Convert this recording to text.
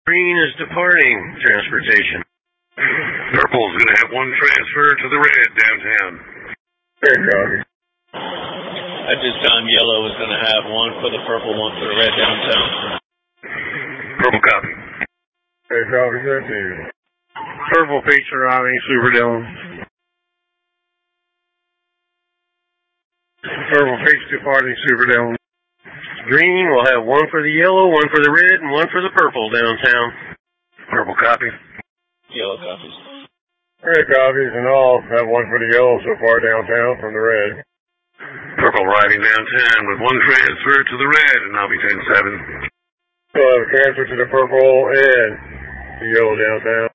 Green is departing transportation. Purple's going to have one transfer to the red downtown. Red copy. At this time, yellow is going to have one for the purple, one for the red downtown. Purple copy. Red copy, 13. Purple peaks arriving, Super Dillon. Purple peaks departing, Super Dillon. Green will have one for the yellow, one for the red, and one for the purple downtown. Purple copy. Yellow copies. Red copies and all have one for the yellow so far downtown from the red. Purple arriving downtown with one transfer to the red, and I'll be 10-7. So I have a transfer to the purple and the yellow downtown.